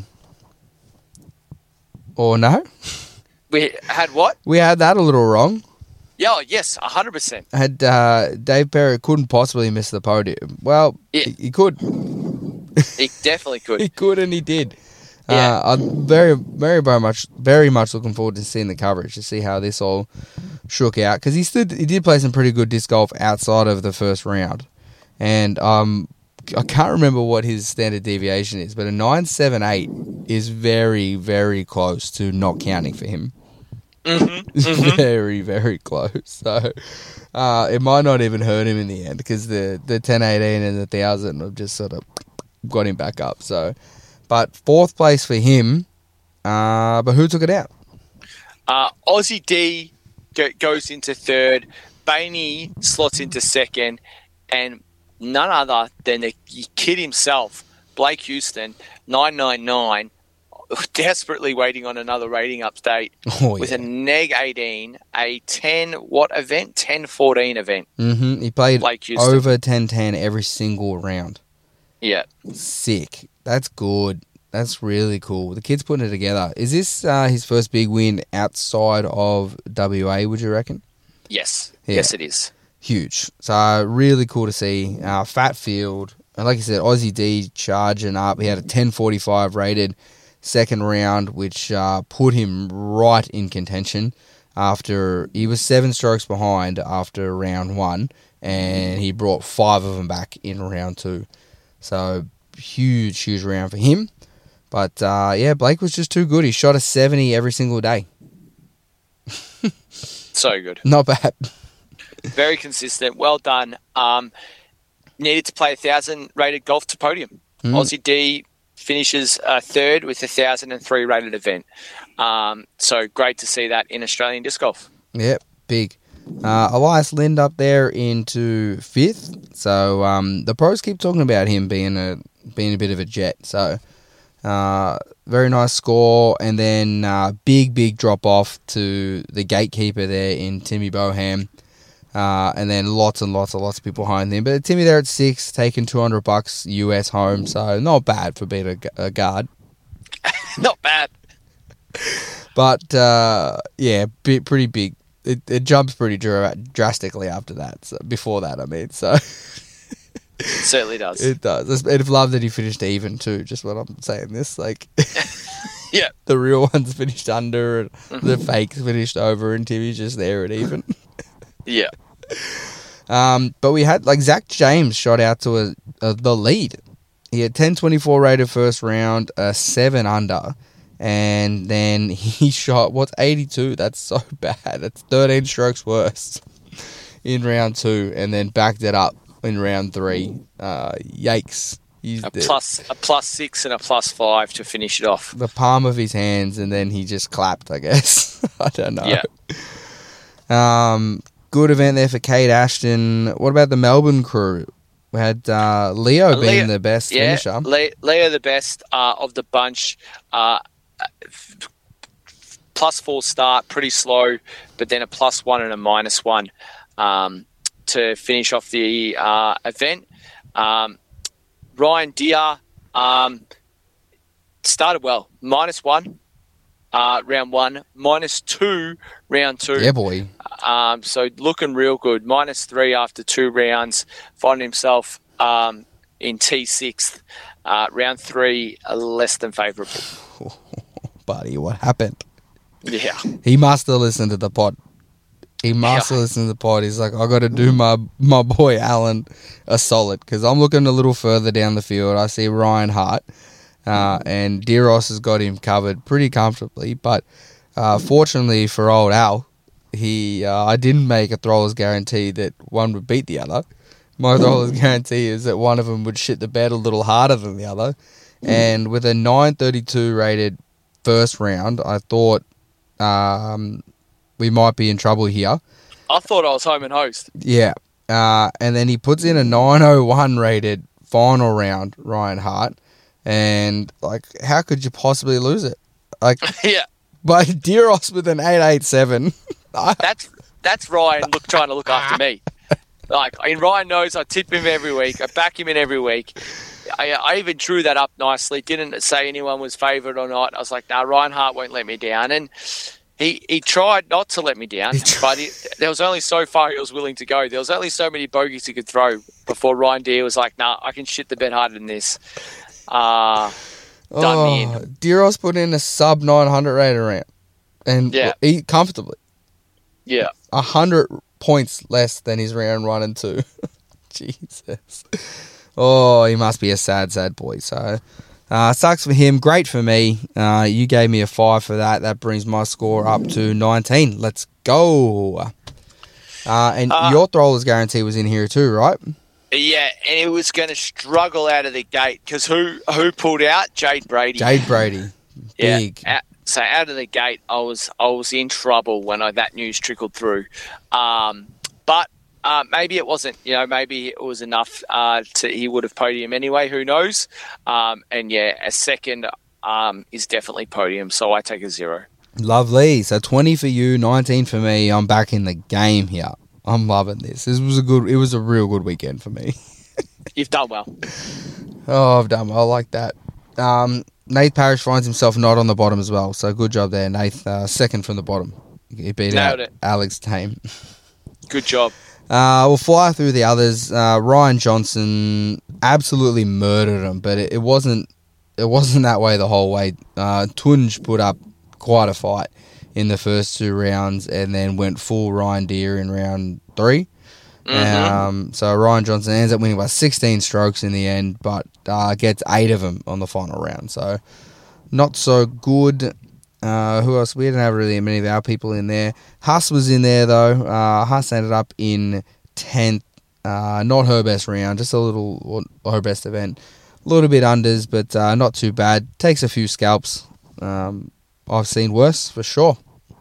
A: Or no?
B: We had what?
A: We had that a little wrong.
B: Yeah, yes, one hundred percent.
A: Had uh, Dave Perry couldn't possibly miss the podium. Well,
B: Yeah.
A: he, he could.
B: He definitely could.
A: He could, and he did.
B: Yeah.
A: Uh, I'm very, very, very much, very much looking forward to seeing the coverage to see how this all shook out, because he stood, he did play some pretty good disc golf outside of the first round, and um, I can't remember what his standard deviation is, but a nine seven eight is very, very close to not counting for him.
B: Mm-hmm. Mm-hmm.
A: Very, very close. So uh, it might not even hurt him in the end, because the the ten eighteen and the one thousand have just sort of got him back up. So, but fourth place for him. Uh, but who took it out?
B: Uh, Aussie D go- goes into third. Bainey slots into second, and none other than the kid himself, Blake Houston, nine nine nine. Desperately waiting on another rating update
A: Oh,
B: with
A: yeah.
B: a neg eighteen, a ten what event? ten fourteen event.
A: Mm-hmm. He played
B: Blake Houston.
A: over ten ten every single round.
B: Yeah.
A: Sick. That's good. That's really cool. The kid's putting it together. Is this uh, his first big win outside of W A, would you reckon?
B: Yes.
A: Yeah.
B: Yes, it is.
A: Huge. So uh, really cool to see. Uh, fat field. And like I said, Aussie D charging up. He had a ten forty-five rated second round, which uh, put him right in contention after he was seven strokes behind after round one, and he brought five of them back in round two. So huge, huge round for him. But uh, yeah, Blake was just too good. He shot a seventy every single day.
B: So good.
A: Not bad.
B: Very consistent. Well done. Um, needed to play a thousand rated golf to podium.
A: Mm.
B: Aussie D finishes uh, third with a thousand and three rated event. Um, so great to see that in Australian disc golf.
A: Yep, big. Uh, Elias Lind up there into fifth. So um, the pros keep talking about him being a being a bit of a jet. So uh, very nice score, and then uh, big big drop off to the gatekeeper there in Timmy Boham. Uh, and then lots and lots and lots of people behind him. But Timmy there at six, taking two hundred bucks U S home, so not bad for being a, a guard.
B: Not bad.
A: But, uh, yeah, bit, pretty big. It, it jumps pretty dra- drastically after that. So before that, I mean. So
B: It certainly does.
A: it does. I'd love that he finished even, too, just when I'm saying this. Like,
B: Yeah.
A: the real ones finished under, and mm-hmm. the fakes finished over, and Timmy's just there at even.
B: Yeah.
A: Um, but we had, like, Zach James shot out to a, a, the lead. He had ten twenty-four rated first round, a seven under, and then he shot, what's eighty-two? That's so bad. That's thirteen strokes worse in round two, and then backed it up in round three. Uh, yikes. He's
B: A
A: the,
B: plus, a plus six and a plus five to finish it off.
A: the palm of his hands, and then he just clapped, I guess. I don't know.
B: Yeah.
A: Um... Good event there for Kate Ashton. What about the Melbourne crew? We had uh, Leo
B: Uh,
A: being
B: Leo-
A: the best
B: Yeah,
A: finisher.
B: Le- Leo the best uh, of the bunch. Uh, plus four start, pretty slow, but then a plus one and a minus one um, to finish off the uh, event. Um, Ryan Deere um, started well, minus one uh, round one, minus two round two.
A: Yeah, boy.
B: Um, so looking real good. Minus three after two rounds, finding himself um, in T sixth. Uh, round three, uh, less than favourable.
A: Buddy, what happened?
B: Yeah.
A: He must have listened to the pod. He must
B: Yeah.
A: have listened to the pod. He's like, I got to do my my boy Alan a solid because I'm looking a little further down the field. I see Ryan Hart, uh, and Diros has got him covered pretty comfortably. But uh, fortunately for old Al, he uh, I didn't make a throwers guarantee that one would beat the other. My throwers guarantee is that one of them would shit the bed a little harder than the other. And with a nine thirty-two rated first round, I thought um, we might be in trouble here.
B: I thought I was home and host.
A: Yeah. Uh, and then he puts in a nine oh one rated final round, Ryan Hart. And, like, how could you possibly lose it? Like,
B: Yeah.
A: but Diros with an eight eighty-seven.
B: That's that's Ryan look trying to look after me. Like, I mean, Ryan knows I tip him every week. I back him in every week. I, I even drew that up nicely. Didn't say anyone was favoured or not. I was like, no, nah, Ryan Hart won't let me down. And he, he tried not to let me down, but he, there was only so far he was willing to go. There was only so many bogeys he could throw before Ryan Deere was like, nah, I can shit the bed harder than this. Uh, done me in.
A: Oh, Diros put in a sub nine hundred rated round. And
B: Yeah.
A: he comfortably.
B: Yeah.
A: one hundred points less than his round one and two. Jesus. Oh, he must be a sad, sad boy. So, uh, sucks for him. Great for me. Uh, you gave me a five for that. That brings my score up to nineteen. Let's go. Uh, and
B: Uh,
A: your throwers guarantee was in here too, right?
B: Yeah, and it was going to struggle out of the gate because who who pulled out? Jade Brady.
A: Jade Brady. Big.
B: Yeah. So out of the gate, I was I was in trouble when I, that news trickled through. Um, but uh, maybe it wasn't. You know, maybe it was enough uh, to he would have podium anyway. Who knows? Um, and yeah, a second um, is definitely podium. So I take a zero.
A: Lovely. So twenty for you, nineteen for me. I'm back in the game here. I'm loving this. This was a good. It was a real good weekend for me.
B: You've done well.
A: Oh, I've done well. I like that. Um, Nath Parrish finds himself not on the bottom as well. So good job there, Nath. Uh, second from the bottom. He beat
B: Nailed
A: out
B: it.
A: Alex Tame.
B: Good job.
A: Uh, we'll fly through the others. Uh, Ryan Johnson absolutely murdered him, but it, it wasn't. It wasn't that way the whole way. Uh, Tunj put up quite a fight in the first two rounds, and then went full Ryan Deere in round three.
B: Mm-hmm.
A: Um, so Ryan Johnson ends up winning by sixteen strokes in the end, but uh, gets eight of them on the final round. So not so good. Uh, who else? We didn't have really many of our people in there. Huss was in there though. Uh, Huss ended up in tenth. Uh, not her best round, just a little, or her best event. A little bit unders, but uh, not too bad. Takes a few scalps. Um, I've seen worse for sure.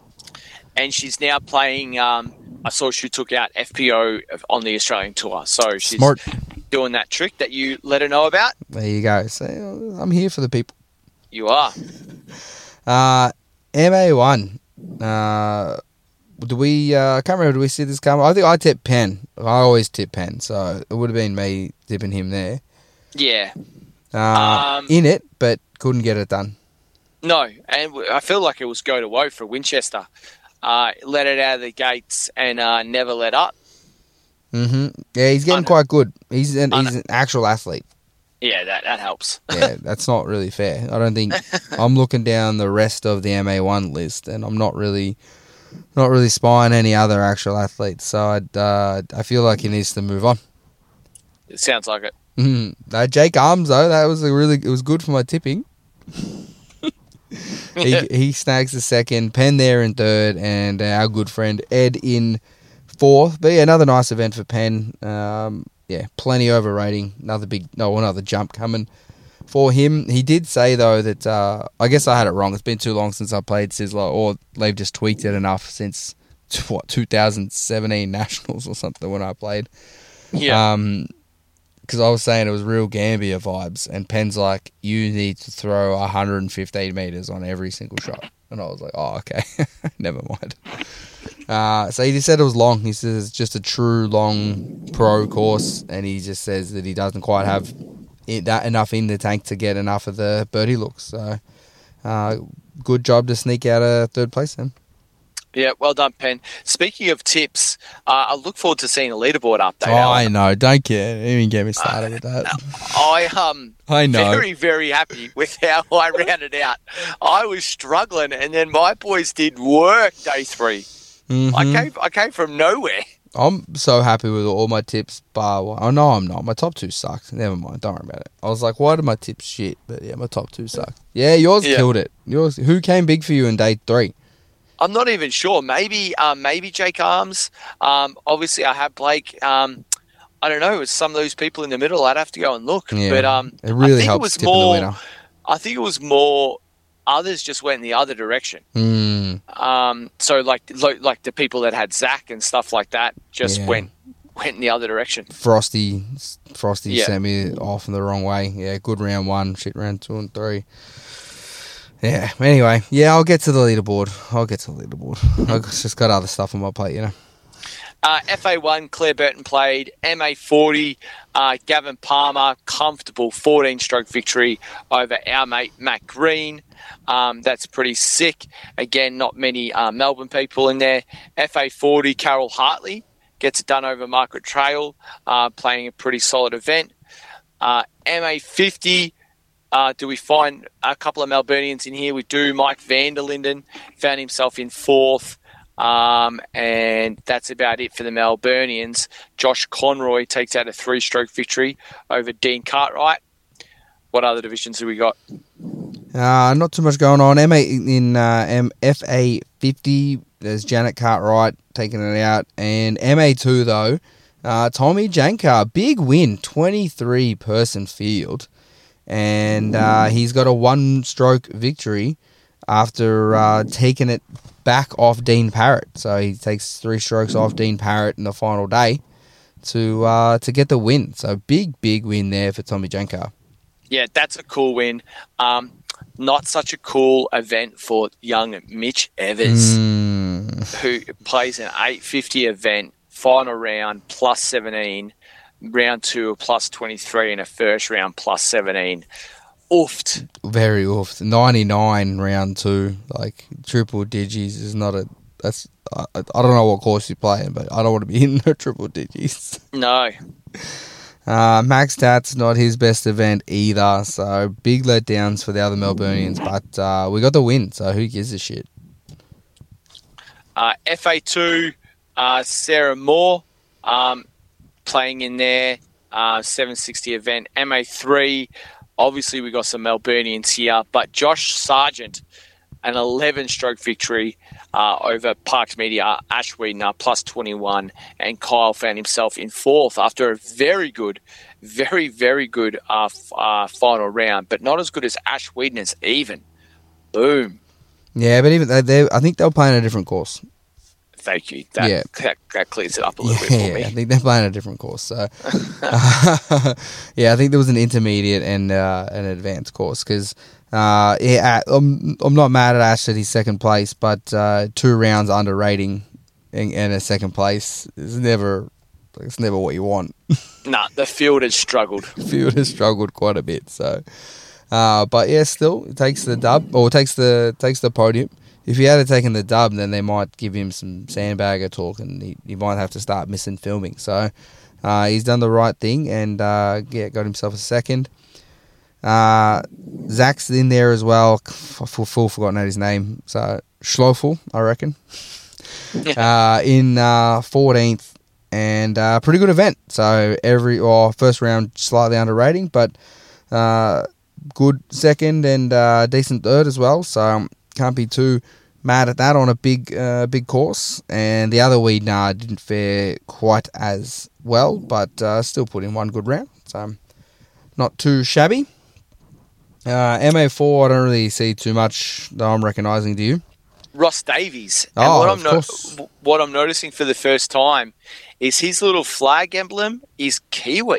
B: And she's now playing. Um, I saw she took out F P O on the Australian tour, so she's
A: Smart.
B: doing that trick that you let her know about.
A: There you go. So uh, I'm here for the people.
B: You are.
A: Uh, M A one. Uh, do we? Uh, I can't remember. Do we see this coming? I think I tipped Penn. I always tip Penn, so it would have been me tipping him there.
B: Yeah.
A: Uh,
B: Um,
A: in it, but couldn't get it done.
B: No, and w- I feel like it was go to woe for Winchester. Uh, let it out of the gates and uh, never let up.
A: hmm Yeah, he's getting
B: Un-
A: quite good. He's an,
B: Un-
A: he's an actual athlete.
B: Yeah, that, that helps.
A: Yeah, that's not really fair. I don't think I'm looking down the rest of the M A one list, and I'm not really, not really spying any other actual athletes. So I'd, uh, I feel like he needs to move on.
B: It sounds like it.
A: Mm. Uh, Jake Arms though, that was a really, it was good for my tipping. he he snags the second, Penn there in third, and our good friend Ed in fourth. But yeah, another nice event for Penn. Um, yeah, plenty overrating. Another big, no, another jump coming for him. He did say though that uh, I guess I had it wrong. It's been too long since I played Sizzler, or they've just tweaked it enough since what two thousand seventeen Nationals or something when I played.
B: Yeah.
A: Um, because I was saying it was real Gambia vibes, and Penn's like, you need to throw one hundred fifteen metres on every single shot. And I was like, oh, okay, never mind. Uh, so he just said it was long. He says it's just a true long pro course, and he just says that he doesn't quite have it, that enough in the tank to get enough of the birdie looks. So uh, good job to sneak out a third place then.
B: Yeah, well done, Penn. Speaking of tips, uh, I look forward to seeing a leaderboard update.
A: Oh, I know. Don't care. Don't even get me started uh, with that.
B: I um,
A: I know.
B: Very, very happy with how I rounded out. I was struggling, and then my boys did work day three. Mm-hmm. I came, I came from nowhere.
A: I'm so happy with all my tips, bar one. Oh, no, I'm not. My top two sucked. Never mind. Don't worry about it. I was like, why did my tips shit? But yeah, my top two sucked. Yeah, yours yeah. killed it. Yours. Who came big for you in day three?
B: I'm not even sure. Maybe, um, maybe Jake Arms. Um, obviously, I have Blake. Um, I don't know. It's some of those people in the middle. I'd have to go and look.
A: Yeah,
B: but um,
A: it really
B: I think
A: helps
B: it was
A: tipping
B: more,
A: the winner.
B: I think it was more. Others just went in the other direction.
A: Mm.
B: Um, so like, like the people that had Zach and stuff like that just
A: yeah.
B: went went in the other direction.
A: Frosty, Frosty
B: yeah.
A: sent me off in the wrong way. Yeah, good round one, shit round two and three. Yeah. Anyway, yeah, I'll get to the leaderboard. I'll get to the leaderboard. I've just got other stuff on my plate, you know.
B: Uh, F A one, Claire Burton played. M A forty, uh, Gavin Palmer, comfortable fourteen-stroke victory over our mate Matt Green. Um, that's pretty sick. Again, not many uh, Melbourne people in there. F A forty, Carol Hartley gets it done over Margaret Trail, uh, playing a pretty solid event. Uh, M A fifty, uh, do we find a couple of Melburnians in here? We do. Mike Vanderlinden found himself in fourth. Um, and that's about it for the Melburnians. Josh Conroy takes out a three-stroke victory over Dean Cartwright. What other divisions have we got?
A: Uh, not too much going on. M A in uh, M- F A fifty, there's Janet Cartwright taking it out. And M A two, though, uh, Tommy Jankar, big win, twenty-three person field. And uh, he's got a one-stroke victory after uh, taking it back off Dean Parrott. So he takes three strokes off Dean Parrott in the final day to uh, to get the win. So big, big win there for Tommy Jankar.
B: Yeah, that's a cool win. Um, not such a cool event for young Mitch Evers,
A: mm.
B: who plays an eight fifty event, final round, plus seventeen, round two, plus twenty-three, and a first round, plus seventeen. Oofed.
A: Very oofed. ninety-nine round two. Like, triple digis is not a... That's I, I don't know what course you're playing, but I don't want to be in the triple digis.
B: No.
A: Uh, Max Tats, not his best event either, so big letdowns for the other Melburnians, but uh, we got the win, so who gives a shit?
B: Uh, F A two, uh, Sarah Moore um, playing in there, uh, seven sixty event. M A three, obviously we got some Melburnians here, but Josh Sargent, an eleven-stroke victory uh, over Parks Media, Ash Wiedner, plus twenty-one, and Kyle found himself in fourth after a very good, very, very good uh, f- uh, final round, but not as good as Ash Wiedner's even. Boom.
A: Yeah, but even they, they, I think they're playing a different course.
B: Thank you. That,
A: yeah.
B: that, that clears it up a little
A: yeah,
B: bit for me.
A: Yeah, I think they're playing a different course. So, uh, yeah, I think there was an intermediate and uh, an advanced course because, uh, yeah, I'm I'm not mad at Ash at his second place, but uh, two rounds under rating and, and a second place is never it's never what you want.
B: Nah, the field has struggled.
A: The field has struggled quite a bit. So, uh, but yeah, still it takes the dub or takes the takes the podium. If he had taken the dub, then they might give him some sandbagger talk, and he, he might have to start missing filming. So uh, he's done the right thing, and uh, yeah, got himself a second. Uh, Zach's in there as well. I've full, full forgotten his name. So Schlofel, I reckon. uh, in uh, fourteenth, and uh, pretty good event. So every or first round slightly under rating, but uh, good second and uh, decent third as well. So. Can't be too mad at that on a big uh, big course. And the other Wiedner didn't fare quite as well, but uh, still put in one good round. So not too shabby. Uh, M A four, I don't really see too much that I'm recognising. Do you?
B: Ross Davies. And
A: oh,
B: what I'm
A: of
B: no-
A: course.
B: what I'm noticing for the first time is his little flag emblem is Kiwi.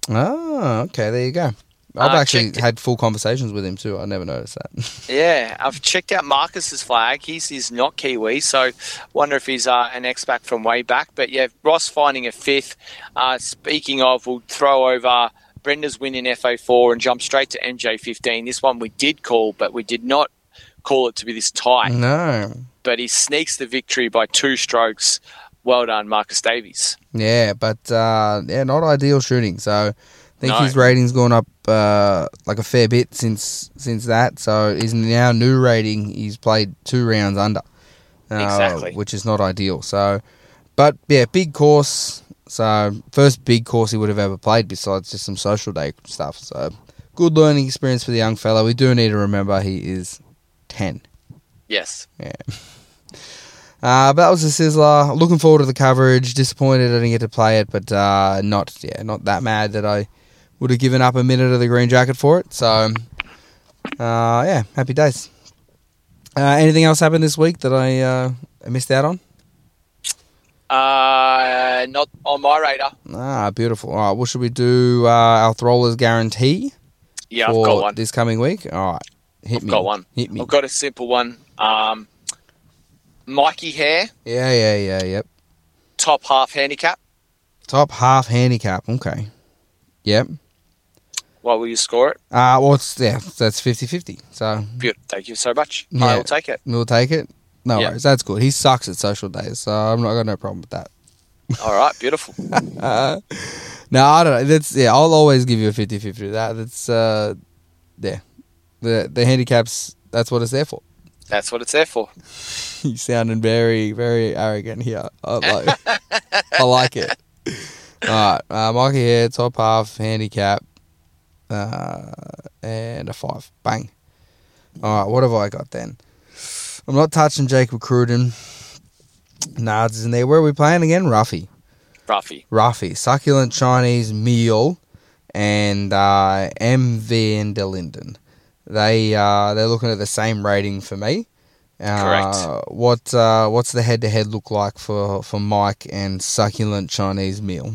A: Oh, okay, there you go. I've
B: Uh,
A: actually
B: checked-
A: had full conversations with him too. I never noticed that.
B: Yeah, I've checked out Marcus's flag. He's, he's not Kiwi, so wonder if he's uh, an ex-back from way back. But yeah, Ross finding a fifth. Uh, speaking of, we'll throw over Brenda's win in F A four and jump straight to M J fifteen. This one we did call, but we did not call it to be this tight.
A: No.
B: But he sneaks the victory by two strokes. Well done, Marcus Davies.
A: Yeah, but uh, yeah, not ideal shooting. So I think
B: No.
A: his rating's gone up uh, like a fair bit since since that. So his now new rating, he's played two rounds under, uh,
B: Exactly.
A: which is not ideal. So, but yeah, big course. So first big course he would have ever played besides just some social day stuff. So good learning experience for the young fella. We do need to remember he is ten.
B: Yes.
A: Yeah. Uh, but that was a sizzler. Looking forward to the coverage. Disappointed I didn't get to play it, but uh, not yeah, not that mad that I would have given up a minute of the green jacket for it. So, uh, yeah, happy days. Uh, anything else happened this week that I, uh, I missed out on?
B: Uh, not on my radar.
A: Ah, beautiful. All right, what should we do? Uh, our Throwler's guarantee
B: Yeah,
A: for
B: I've got one.
A: this coming week. All right, hit
B: I've
A: me.
B: got one.
A: Hit me.
B: I've got a simple one. Um, Mikey Hare,
A: Yeah, yeah, yeah, yep.
B: top half handicap.
A: Top half handicap. Okay. Yep.
B: What will you score it?
A: Uh, well, it's, yeah, that's fifty-fifty. So
B: Good. Thank you so much.
A: Yeah.
B: I will take it.
A: we'll take it. No
B: Yeah.
A: worries. That's good. He sucks at social days, so I'm not got no problem with that.
B: All right. Beautiful.
A: Uh, no, I don't know. That's yeah. I'll always give you a fifty-fifty. That that's uh, yeah. The the handicaps. That's what it's there for.
B: That's what it's there for.
A: You sounding very very arrogant here. I like. I like it. All right, uh, Mikey here, top half handicap, uh, and a five. Bang. All right, what have I got then? I'm not touching Jacob Cruden. Nards in there. Where are we playing again? Ruffy.
B: Ruffy.
A: Ruffy. Succulent Chinese meal and uh, M V and Delinden. They uh, they're looking at the same rating for me. Uh,
B: Correct.
A: What uh, what's the head to head look like for, for Mike and Succulent Chinese meal?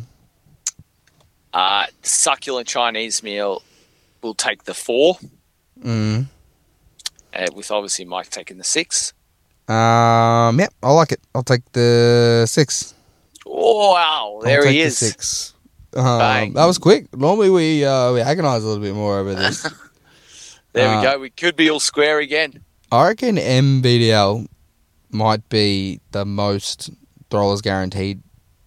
B: Uh, succulent Chinese meal will take the four,
A: Mm.
B: uh, with obviously Mike taking the six.
A: Um. Yep. I like it. I'll take the six.
B: Oh, wow. There
A: I'll
B: he
A: take
B: is.
A: The six. Um,
B: Bang.
A: that was quick. Normally we uh, we agonise a little bit more over this.
B: There
A: Uh,
B: we go. We could be all square again.
A: I reckon M B D L might be the most throwers guaranteed.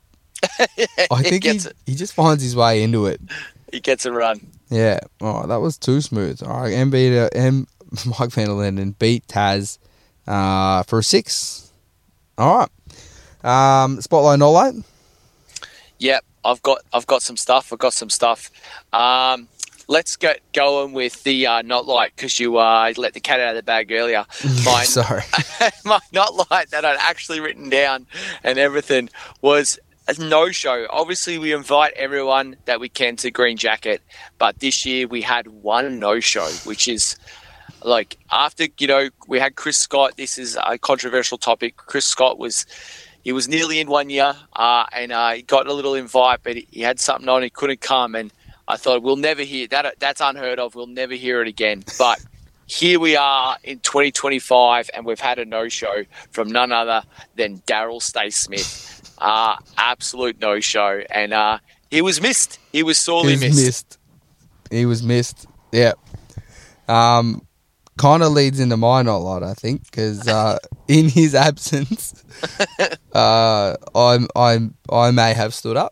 A: I think he,
B: gets it.
A: he just finds his way into it.
B: He gets a run.
A: Yeah. Oh, that was too smooth. All right, M B D L, M Mike Van der Linden beat Taz uh, for a six. All right. Um, spotlight, not light.
B: Yep, I've got I've got some stuff. I've got some stuff. Um, let's get going with the uh, not light because you uh, let the cat out of the bag earlier. Mine,
A: Sorry.
B: my not light that I'd actually written down and everything was a no-show. Obviously, we invite everyone that we can to Green Jacket, but this year we had one no-show, which is like after, you know, we had Chris Scott. This is a controversial topic. Chris Scott was... He was nearly in one year, uh, and uh, he got a little invite, but he, he had something on. He couldn't come, and I thought we'll never hear that. That's unheard of. We'll never hear it again. But here we are in twenty twenty-five, and we've had a no-show from none other than Daryl Stay Smith. Uh, absolute no-show, and uh, he was missed. He was sorely
A: He was
B: missed.
A: missed. He was missed. Yeah. Um, kind of leads into my not lot, I think, because uh, in his absence, uh, I'm I'm I may have stood up.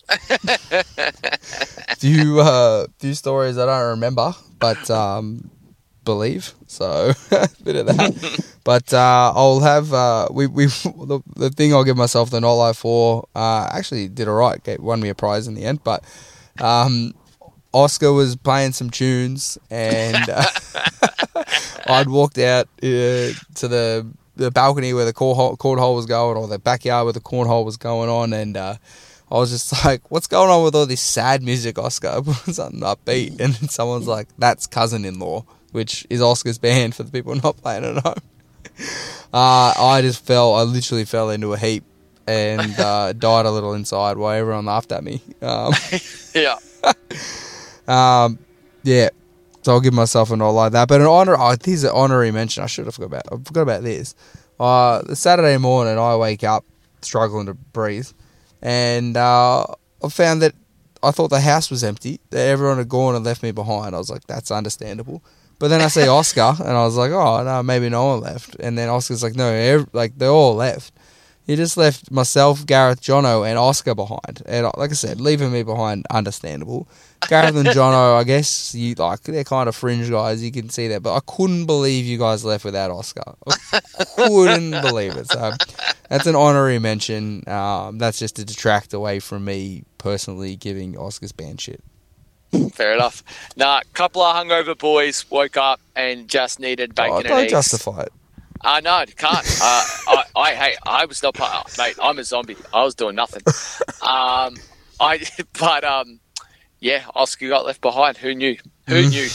A: few uh, few stories I don't remember, but um, believe so. Bit of that. But uh, I'll have uh, we we the, the thing I'll give myself the not life for. Uh, actually did alright. Won me a prize in the end, but um. Oscar was playing some tunes, and uh, I'd walked out uh, to the the balcony where the cornhole, cornhole was going, or the backyard where the cornhole was going on, and uh, I was just like, "What's going on with all this sad music, Oscar?" Something upbeat, and then someone's like, "That's Cousin-in-Law," which is Oscar's band for the people not playing at home. Uh, I just fell. I literally fell into a heap and uh, died a little inside while everyone laughed at me. Um,
B: Yeah.
A: um, yeah. So I'll give myself a nod like that. But an honor, oh, here's an honorary mention. I should have forgot about. I forgot about this. Uh, the Saturday morning, I wake up struggling to breathe, and uh, I found that I thought the house was empty. That everyone had gone and left me behind. I was like, that's understandable. But then I see Oscar, and I was like, oh no, maybe no one left. And then Oscar's like, no, every, like they all left. He just left myself, Gareth, Jono, and Oscar behind. And like I said, leaving me behind, understandable. Gareth and Jono, I guess you like they're kind of fringe guys. You can see that, but I couldn't believe you guys left without Oscar. I couldn't believe it. So that's an honorary mention. Um, that's just to detract away from me personally giving Oscar's band shit.
B: Fair enough. Nah, couple of hungover boys woke up and just needed bacon
A: oh,
B: and
A: don't
B: eggs.
A: justify it.
B: Uh, no, it can't. Uh, I, I, hey, I was not part. Mate, I'm a zombie. I was doing nothing. Um, I, but um, yeah, Oscar got left behind. Who knew? Who knew?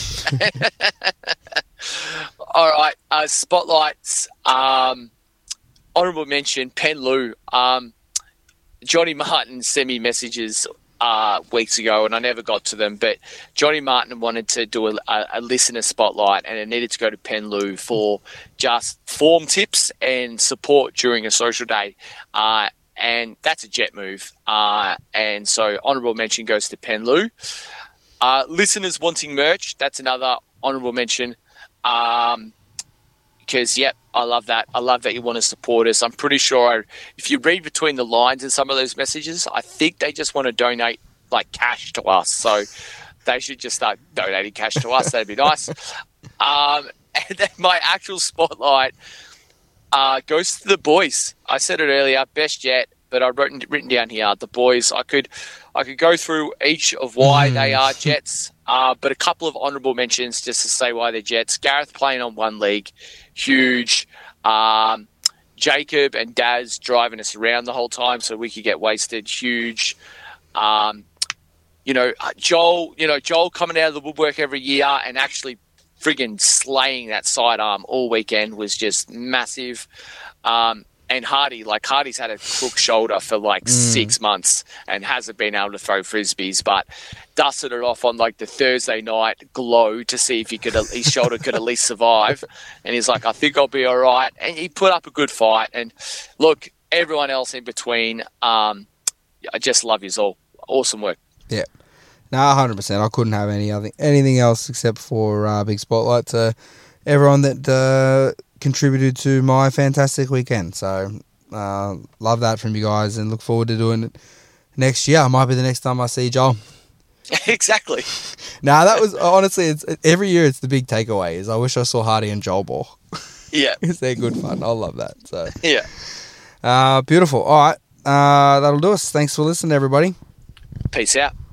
B: All right, uh, spotlights. Um, honourable mention, Pen Lou. Um, Johnny Martin sent me messages Uh, weeks ago, and I never got to them. But Johnny Martin wanted to do a, a, a listener spotlight, and it needed to go to Pen Lou for just form tips and support during a social day. Uh, and that's a jet move. Uh, and so honourable mention goes to Pen Lou. Uh, listeners wanting merch, that's another honourable mention. Um, because, yep, I love that. I love that you want to support us. I'm pretty sure if you read between the lines in some of those messages, I think they just want to donate, like, cash to us. So they should just start donating cash to us. That'd be nice. Um, and then my actual spotlight uh, goes to the boys. I said it earlier, best yet, but I've written, written down here, the boys. I could I could go through each of why mm. they are Jets, uh, but a couple of honourable mentions just to say why they're Jets. Gareth playing on one league, huge. Um, Jacob and Daz driving us around the whole time so we could get wasted, huge. Um, you know, Joel, you know, Joel coming out of the woodwork every year and actually friggin' slaying that sidearm all weekend was just massive. Um, and Hardy, like Hardy's had a crook shoulder for like mm. six months and hasn't been able to throw frisbees, but dusted it off on like the Thursday night glow to see if he could, his shoulder could at least survive. And he's like, I think I'll be all right. And he put up a good fight. And look, everyone else in between, um, I just love you all. Awesome work.
A: Yeah. No, one hundred percent. I couldn't have any other, anything else except for uh, big spotlight to everyone that uh, contributed to my fantastic weekend. So uh, love that from you guys and look forward to doing it next year. Might be the next time I see Joel.
B: Exactly.
A: Nah, that was honestly, it's every year it's the big takeaway is I wish I saw Hardy and Joel ball.
B: Yeah.
A: Because they're good fun. I love that. So
B: yeah.
A: Uh, beautiful. All right. Uh, that'll do us. Thanks for listening, everybody.
B: Peace out.